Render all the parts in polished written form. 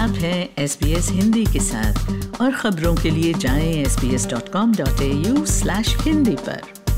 आप हैं SBS हिंदी के साथ और खबरों के लिए जाएं sbs.com.au/hindi पर।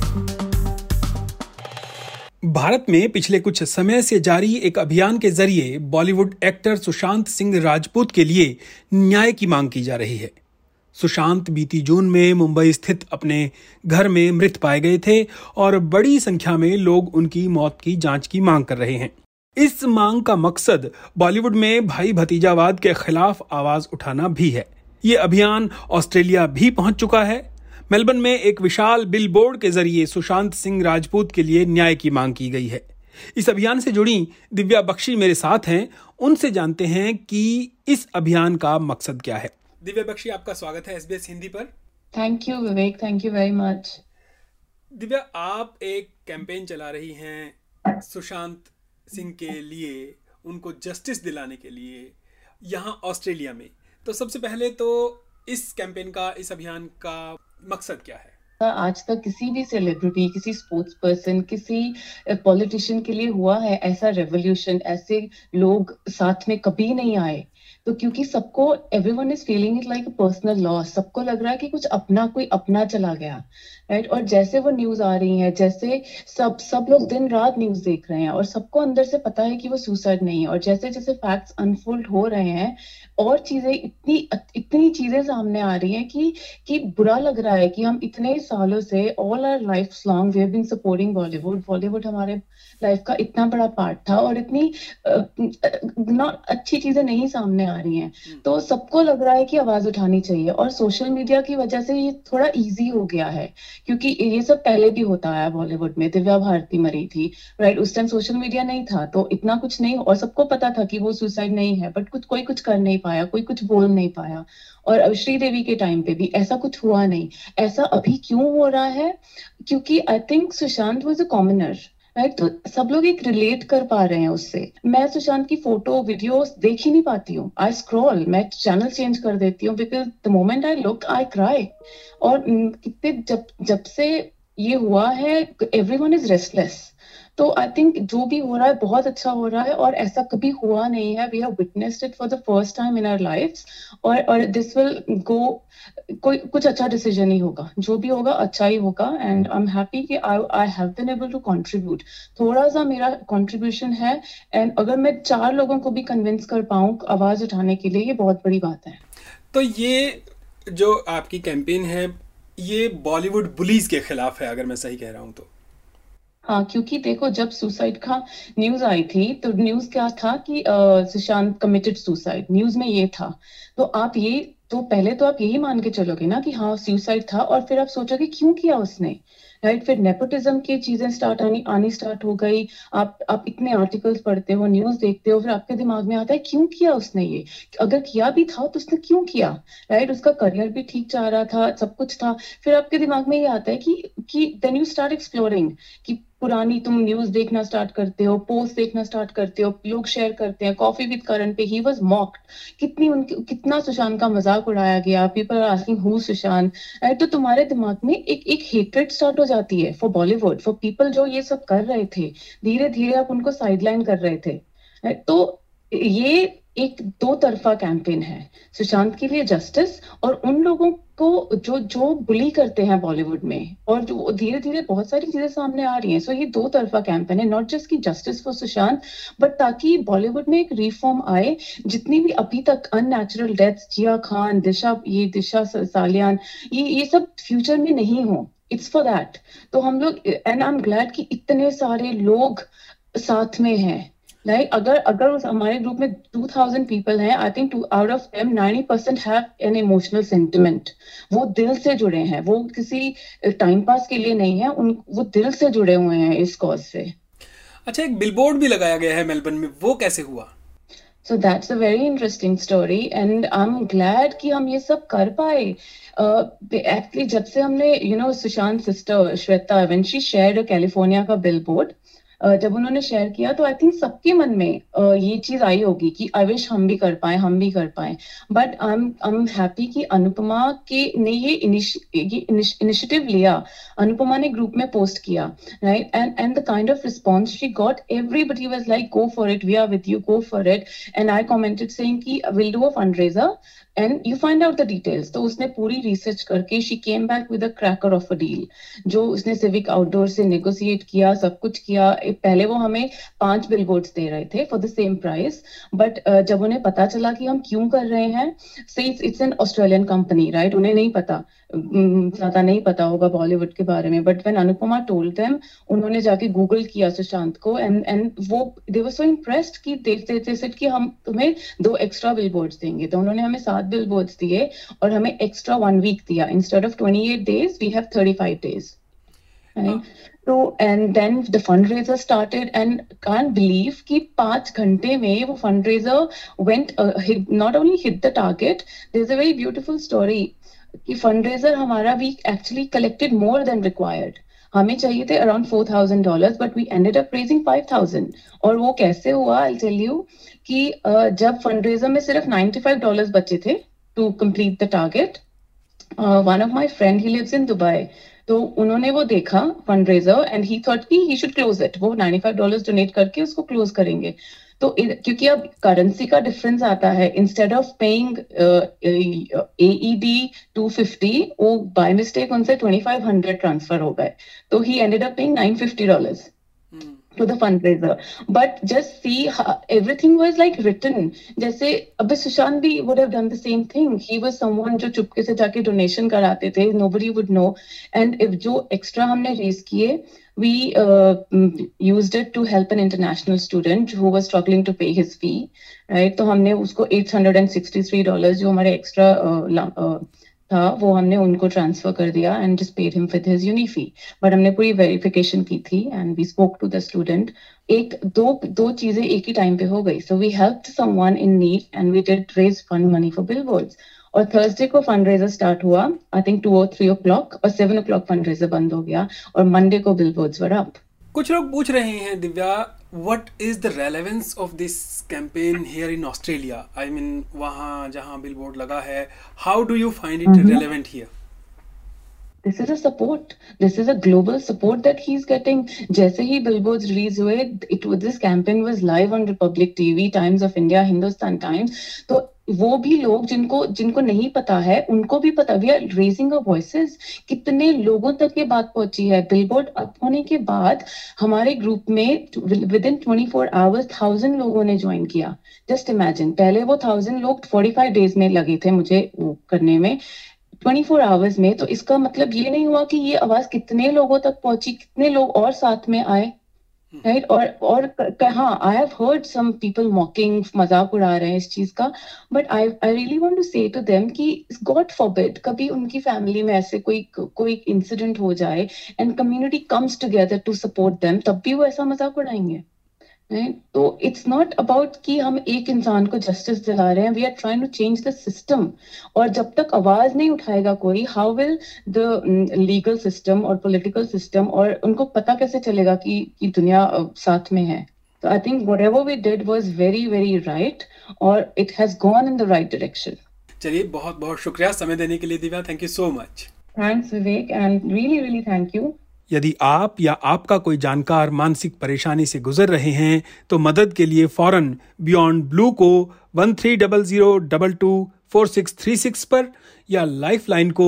भारत में पिछले कुछ समय से जारी एक अभियान के जरिए बॉलीवुड एक्टर सुशांत सिंह राजपूत के लिए न्याय की मांग की जा रही है। सुशांत बीती जून में मुंबई स्थित अपने घर में मृत पाए गए थे और बड़ी संख्या में लोग उनकी मौत की जांच की मांग कर रहे हैं। इस मांग का मकसद बॉलीवुड में भाई भतीजावाद के खिलाफ आवाज उठाना भी है। ये अभियान ऑस्ट्रेलिया भी पहुंच चुका है। मेलबर्न में एक विशाल बिलबोर्ड के जरिए सुशांत सिंह राजपूत के लिए न्याय की मांग की गई है। इस अभियान से जुड़ी दिव्या बख्शी मेरे साथ हैं। उनसे जानते हैं कि इस अभियान का मकसद क्या है। दिव्या बख्शी, आपका स्वागत है SBS हिंदी पर। Thank you Vivek, thank you very much. Divya, आप एक कैंपेन चला रही हैं सुशांत सिंह के लिए, उनको जस्टिस दिलाने के लिए यहाँ ऑस्ट्रेलिया में। तो सबसे पहले तो इस कैंपेन का, इस अभियान का मकसद क्या है? आज तक किसी भी सेलिब्रिटी, किसी स्पोर्ट्स पर्सन, किसी पॉलिटिशियन के लिए हुआ है ऐसा रेवोल्यूशन, ऐसे लोग साथ में कभी नहीं आए। तो क्योंकि सबको, everyone is feeling it like a personal loss, सबको लग रहा है कि कुछ अपना, कोई अपना चला गया, राइट। और जैसे वो न्यूज आ रही है, जैसे सब लोग दिन रात न्यूज देख रहे हैं और सबको अंदर से पता है कि वो सुसाइड नहीं है, और जैसे जैसे फैक्ट्स अनफोल्ड हो रहे हैं और चीजें इतनी चीजें सामने आ रही हैं कि बुरा लग रहा है कि हम इतने सालों से, all our life long we have been supporting Bollywood हमारे लाइफ का इतना बड़ा पार्ट था और इतनी अच्छी चीजें नहीं सामने आ रही हैं। तो सबको लग रहा है कि आवाज उठानी चाहिए, और सोशल मीडिया की वजह से ये थोड़ा इजी हो गया है, क्योंकि ये सब पहले भी होता है बॉलीवुड में। दिव्या भारती मरी थी, राइट, उस टाइम सोशल मीडिया नहीं था तो इतना कुछ नहीं, और सबको पता था कि वो सुसाइड नहीं है, बट कोई कुछ कर नहीं पाया, कोई कुछ बोल नहीं पाया। और श्रीदेवी के टाइम पे भी ऐसा कुछ हुआ नहीं। ऐसा अभी क्यों हो रहा है? क्योंकि I think Sushant was a commoner, right. तो सब लोग एक रिलेट कर पा रहे हैं उससे। मैं सुशांत की फोटो वीडियोस देख ही नहीं पाती हूँ। आई स्क्रॉल, मैं चैनल चेंज कर देती हूँ, because the moment I look I cry. और कितने जब से ये हुआ है, एवरीवन इज रेस्टलेस। तो आई थिंक जो भी हो रहा है बहुत अच्छा हो रहा है, और ऐसा कभी हुआ नहीं है। We have witnessed it for the first time in our lives, और दिस विल गो, कुछ अच्छा डिसीजन ही होगा, जो भी होगा अच्छा ही होगा। एंड आई एम हैप्पी कि I have been able to contribute. थोड़ा सा मेरा कंट्रीब्यूशन है, एंड अगर मैं 4 लोगों को भी कन्विंस कर पाऊँ आवाज उठाने के लिए, ये बहुत बड़ी बात है। तो ये जो आपकी कैंपेन है, ये बॉलीवुड बुलीज के खिलाफ है, अगर मैं सही कह रहा हूँ तो? हाँ, क्योंकि देखो, जब सुसाइड का न्यूज आई थी तो न्यूज क्या था कि सुशांत कमिटेड सुसाइड, न्यूज में ये था। तो आप ये, तो पहले तो आप यही मान के चलोगे ना कि हाँ सुसाइड था, और फिर आप सोचोगे क्यों किया उसने, राइट। फिर नेपोटिज्म की चीजें आनी स्टार्ट हो गई। आप इतने आर्टिकल्स पढ़ते हो, न्यूज देखते हो, फिर आपके दिमाग में आता है क्यों किया उसने ये। अगर किया भी था तो उसने क्यों किया, राइट। उसका करियर भी ठीक जा रहा था, सब कुछ था। फिर आपके दिमाग में ये आता है कि देन यू स्टार्ट एक्सप्लोरिंग, कि पुरानी तुम न्यूज देखना स्टार्ट करते हो, पोस्ट देखना स्टार्ट करते हो, लोग शेयर करते हैं। कॉफी विद करण पे ही वाज मॉक्ड, कितना सुशांत का मजाक उड़ाया गया। People are asking who Sushant, right. तो तुम्हारे दिमाग में एक हेट्रेड स्टार्ट हो जाती है फॉर बॉलीवुड, फॉर पीपल जो ये सब कर रहे थे। धीरे धीरे आप उनको साइडलाइन कर रहे थे, राइट। तो ये एक दो तरफा कैंपेन है, सुशांत के लिए जस्टिस, और उन लोगों को जो बुली करते हैं बॉलीवुड में, और जो धीरे धीरे बहुत सारी चीजें सामने आ रही हैं। सो ये दो तरफा कैंपेन है, नॉट जस्ट की जस्टिस फॉर सुशांत, बट ताकि बॉलीवुड में एक रिफॉर्म आए। जितनी भी अभी तक अननेचुरल डेथ्स, जिया खान, दिशा सालियान, ये सब फ्यूचर में नहीं हो। It's for that. तो हम लोग, एंड आई एम ग्लैड कि इतने सारे लोग साथ में हैं, लाइक अगर उस हमारे ग्रुप में 2000 पीपल हैं, I think out of them 90% have an emotional sentiment. वो दिल से जुड़े हैं, वो किसी टाइम पास के लिए नहीं है, वो दिल से जुड़े हुए हैं इस कॉज से। अच्छा, एक बिलबोर्ड भी लगाया गया है मेलबर्न में, वो कैसे हुआ? So that's a very interesting story, and I'm glad कि हम ये सब कर पाए। Actually जब से हमने, Sushant sister Shweta, when she shared a California का बिलबोर्ड, जब उन्होंने शेयर किया तो आई थिंक सबके मन में ये चीज आई होगी कि आई विश हम भी कर पाए. बट आई एम हैप्पी कि अनुपमा ने ये इनिशिएटिव लिया. अनुपमा ने ग्रुप में पोस्ट किया, right, and the kind of response she got, everybody was like go for it, we are with you, go for it. And I commented saying कि will do a fundraiser and you find out the details. तो उसने पूरी research करके she came back with a cracker of a deal, जो उसने civic outdoor से negotiate किया, सब कुछ किया. पहले वो हमें 5 बिलबोर्ड्स दे रहे थे for the same price, but जब उन्हें पता चला कि हम क्यों कर रहे हैं, so it's an Australian company, right, उन्हें नहीं पता, ज्यादा नहीं पता होगा बॉलीवुड के बारे में. But when Anupama told them, उन्होंने जाके गूगल किया सुशांत को, एंड वो दे वर सो इम्प्रेस्ड कि they said कि हम तुम्हें 2 एक्स्ट्रा बिलबोर्ड्स देंगे. तो उन्होंने हमें 7 बिलबोर्ड्स दिए और हमें एक्स्ट्रा 1 वीक दिया. Instead of 28 days we have 35 days, right? So and then the fundraiser started, and can't believe कि 5 घंटे में वो fundraiser went not only hit the target. There's a very beautiful story कि fundraiser हमारा we actually collected more than required. हमें चाहिए थे around $4,000, but we ended up raising 5,000. और वो कैसे हुआ, I'll tell you, कि जब fundraiser में सिर्फ $95 बचे थे to complete the target, one of my friend, he lives in Dubai, तो उन्होंने वो देखा fundraiser and he thought कि he should close it. वो $95 डोनेट करके उसको क्लोज करेंगे. तो क्योंकि अब करेंसी का डिफरेंस आता है, इंस्टेड ऑफ पेइंग AED 250, वो बाय मिस्टेक उनसे 2500 ट्रांसफर हो गए. तो he ended up paying $950 to the fundraiser. But just see how everything was like written. जैसे अभी सुशांत भी would have done the same thing. He was someone जो चुपके से जाके डोनेशन कराते थे, nobody would know. And if जो एक्स्ट्रा हमने रेज किए, we used it to help an international student who was struggling to pay his fee, right? तो हमने उसको $863 जो हमारे एक्स्ट्रा था, वो हमने उनको ट्रांसफर कर दिया and just paid him with his uni fee. But हमने पूरी वेरिफिकेशन की थी and we spoke to the student. दो चीजें एक ही टाइम पे हो गई. So we helped someone in need and we did raise fund money for billboards. और थर्सडे को फंडरेजर स्टार्ट हुआ, आई थिंक 2 or 3 o'clock, और 7 o'clock फंडरेजर बंद हो गया, और मंडे को बिलबोर्ड्स वर अप. कुछ लोग पूछ रहे हैं Divya, what is the relevance of this campaign here in Australia? I mean, वहाँ जहाँ बिलबोर्ड लगा है, how do you find it relevant here? This is a support. This is a global support that he's getting. जैसे ही billboards release हुए, this campaign was live on Republic TV, Times of India, Hindustan Times. तो वो भी लोग जिनको नहीं पता है, उनको भी पता. We are raising our voices. कितने लोगों तक ये बात पहुंची है. बिलबोर्ड अप होने के बाद हमारे ग्रुप में within 24 hours 1000 लोगों ने ज्वाइन किया. Just imagine, पहले वो 1000 लोग 45 days में लगे थे मुझे वो करने में, 24 आवर्स में. तो इसका मतलब ये नहीं हुआ कि ये आवाज कितने लोगों तक पहुंची, कितने लोग और साथ में आए, राइट? और हाँ, I have heard some people mocking, मजाक उड़ा रहे हैं इस चीज का, but I really want to say to them कि गॉड फॉरबिड कभी उनकी फैमिली में ऐसे कोई इंसिडेंट हो जाए and community comes together to support them, तब भी वो ऐसा मजाक उड़ाएंगे, राइट? तो इट्स नॉट अबाउट कि हम एक इंसान को जस्टिस दिला रहे हैं, we are trying to change the system. और जब तक आवाज नहीं उठाएगा कोई, how will the legal system और पॉलिटिकल सिस्टम, और उनको पता कैसे चलेगा कि दुनिया साथ में है. तो I think whatever we did was very very right, और it has gone in the right direction. चलिए, बहुत बहुत शुक्रिया समय देने के लिए Divya. Thank you so much. Thanks Vivek, and really really thank you. यदि आप या आपका कोई जानकार मानसिक परेशानी से गुजर रहे हैं तो मदद के लिए फौरन बियॉन्ड ब्लू को 1300224636 पर या लाइफलाइन को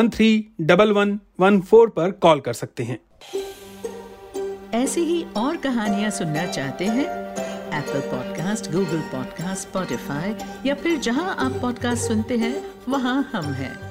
131114 पर कॉल कर सकते हैं. ऐसी ही और कहानियां सुनना चाहते हैं? Apple podcast, Google podcast, Spotify या फिर जहां आप पॉडकास्ट सुनते हैं वहां हम हैं.